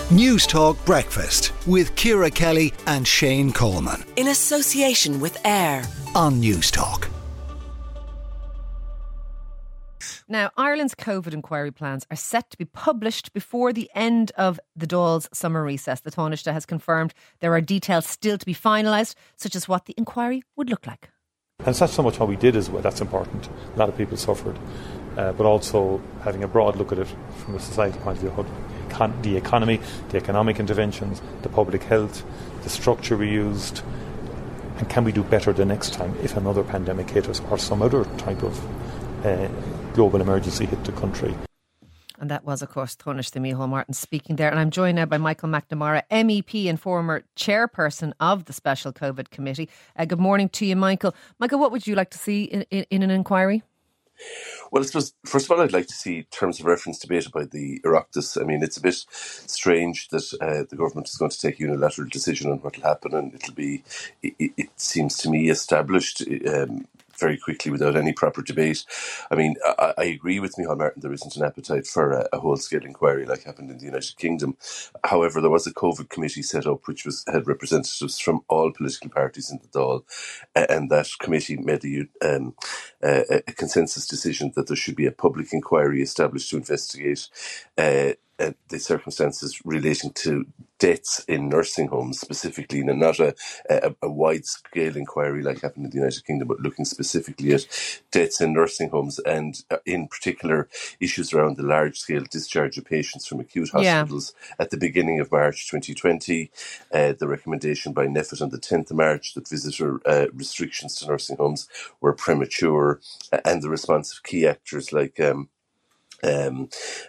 News Talk Breakfast with Ciara Kelly and Shane Coleman. In association with AIR On News Talk. Now, Ireland's COVID inquiry plans are set to be published before the end of the Dáil's summer recess. The Taoiseach has confirmed there are details still to be finalised, such as what the inquiry would look like. And it's not so much how we did as well, that's important. A lot of people suffered. But also having a broad look at it from a societal point of view, the economy, the economic interventions, the public health, the structure we used, and can we do better the next time if another pandemic hit us or some other type of global emergency hit the country. And that was, of course, Taoiseach Micheál Martin speaking there. And I'm joined now by Michael McNamara, MEP and former chairperson of the Special COVID Committee. Good morning to you, Michael. Michael, what would you like to see in an inquiry? Well, I suppose, first of all, I'd like to see terms of reference debated by the Oireachtas. I mean, it's a bit strange that the government is going to take a unilateral decision on what will happen, and it seems to me, established very quickly without any proper debate. I mean, I agree with Micheál Martin, there isn't an appetite for a whole-scale inquiry like happened in the United Kingdom. However, there was a COVID committee set up which had representatives from all political parties in the Dáil, and that committee made a consensus decision that there should be a public inquiry established to investigate the circumstances relating to deaths in nursing homes specifically, and not a wide-scale inquiry like happened in the United Kingdom, but looking specifically at deaths in nursing homes, and in particular issues around the large-scale discharge of patients from acute hospitals at the beginning of March 2020, the recommendation by NPHET on the 10th of March that visitor restrictions to nursing homes were premature, and the response of key actors like the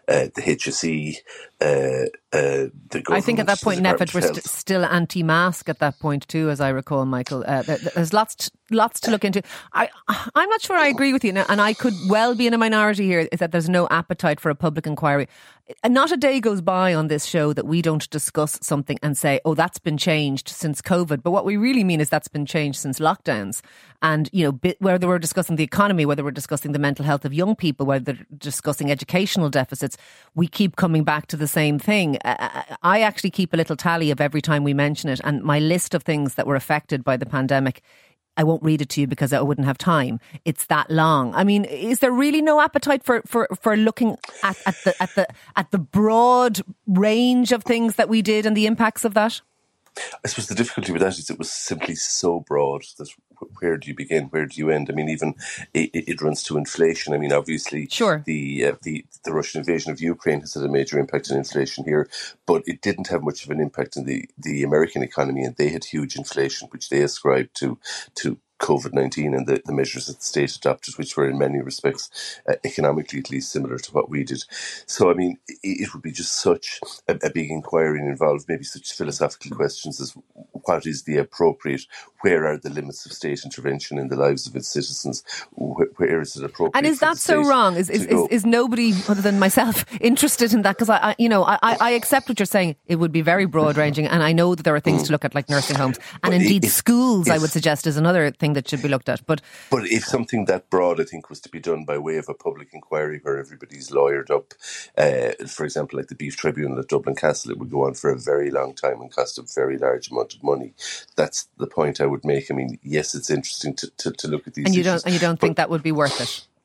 HSE, the government. I think at that point NPHET were still anti-mask at that point too, as I recall, Michael. There's lots to look into. I'm not sure I agree with you, and I could well be in a minority here, is that there's no appetite for a public inquiry. And not a day goes by on this show that we don't discuss something and say, oh, that's been changed since COVID. But what we really mean is that's been changed since lockdowns. And, you know, whether we're discussing the economy, whether we're discussing the mental health of young people, whether we're discussing educational deficits, we keep coming back to the same thing. I actually keep a little tally of every time we mention it. And my list of things that were affected by the pandemic, I won't read it to you because I wouldn't have time. It's that long. I mean, is there really no appetite for looking at the broad range of things that we did and the impacts of that? I suppose the difficulty with that is it was simply so broad that where do you begin, where do you end? I mean, even it runs to inflation. I mean, obviously, sure, the Russian invasion of Ukraine has had a major impact on inflation here, but it didn't have much of an impact on the American economy, and they had huge inflation, which they ascribed to COVID-19 and the measures that the state adopted, which were in many respects economically at least similar to what we did. So, I mean, it would be just such a big inquiry and involve maybe such philosophical questions as what is the appropriate, where are the limits of state intervention in the lives of its citizens, where is it appropriate? And is that so wrong? Is nobody other than myself interested in that? Because I accept what you're saying. It would be very broad ranging, and I know that there are things to look at like nursing homes and indeed schools. I would suggest is another thing that should be looked at. But if something that broad, I think, was to be done by way of a public inquiry where everybody's lawyered up, for example, like the Beef Tribunal at Dublin Castle, it would go on for a very long time and cost a very large amount of money. That's the point I would make. I mean, yes, it's interesting to look at these issues. And you don't think that would be worth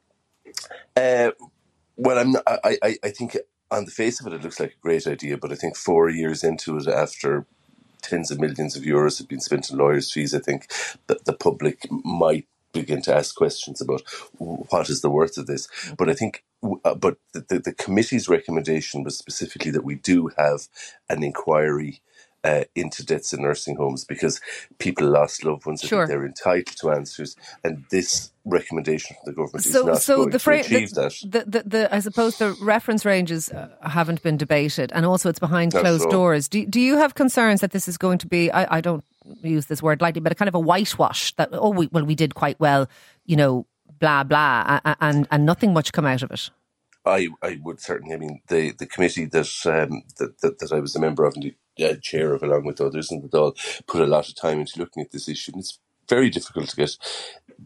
it? Well, I'm not, I think on the face of it, it looks like a great idea, but I think 4 years into it, after tens of millions of euros have been spent on lawyers' fees, I think that the public might begin to ask questions about what is the worth of this. But I think, the committee's recommendation was specifically that we do have an inquiry into deaths in nursing homes because people lost loved ones. Sure. I think they're entitled to answers, and this recommendation from the government is not going to achieve that. I suppose the reference ranges haven't been debated, and also it's behind closed doors. Do you have concerns that this is going to be, I don't use this word lightly, but a kind of a whitewash that, we did quite well, blah, blah, and nothing much come out of it? I would certainly. I mean, the committee that I was a member of and the chair of, along with others in the Dáil, put a lot of time into looking at this issue. And it's very difficult to get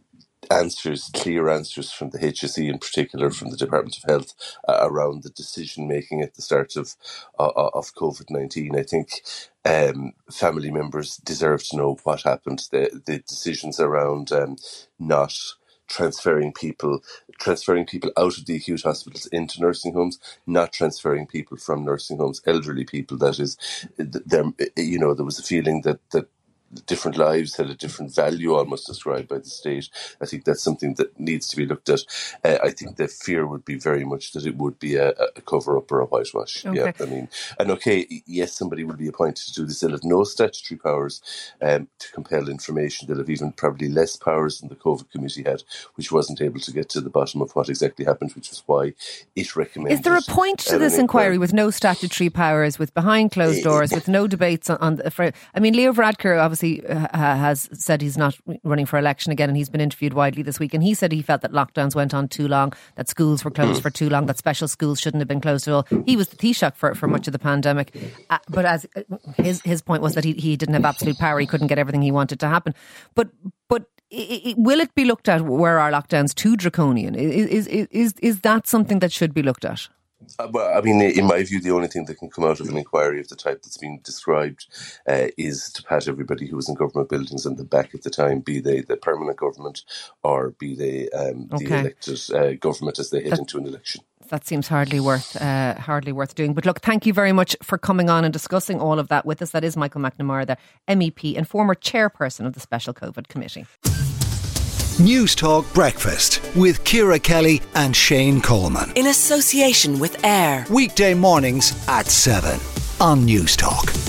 clear answers from the HSE, in particular from the Department of Health, around the decision making at the start of COVID-19. I think family members deserve to know what happened. The decisions around not transferring people out of the acute hospitals into nursing homes, not transferring people from nursing homes, elderly people. That is, there was a feeling that different lives had a different value almost ascribed by the state. I think that's something that needs to be looked at. I think the fear would be very much that it would be a cover-up or a whitewash. Okay. Yeah, I mean, and yes, somebody will be appointed to do this. They'll have no statutory powers to compel information. They'll have even probably less powers than the COVID committee had, which wasn't able to get to the bottom of what exactly happened, which was why it recommended... Is there a point to this inquiry with no statutory powers, with behind closed doors, with no debates on I mean, Leo Varadkar obviously has said he's not running for election again, and he's been interviewed widely this week, and he said he felt that lockdowns went on too long, that schools were closed for too long, that special schools shouldn't have been closed at all. He was the Taoiseach for much of the pandemic, but as his point was that he didn't have absolute power, he couldn't get everything he wanted to happen. But will it be looked at, were our lockdowns too draconian? Is that something that should be looked at? Well, I mean, in my view, the only thing that can come out of an inquiry of the type that's been described is to pat everybody who was in government buildings on the back at the time, be they the permanent government or be they the elected government as they head into an election. That seems hardly worth doing. But look, thank you very much for coming on and discussing all of that with us. That is Michael McNamara, the MEP and former chairperson of the Special COVID Committee. News Talk Breakfast with Ciara Kelly and Shane Coleman. In association with AIR. Weekday mornings at 7 on News Talk.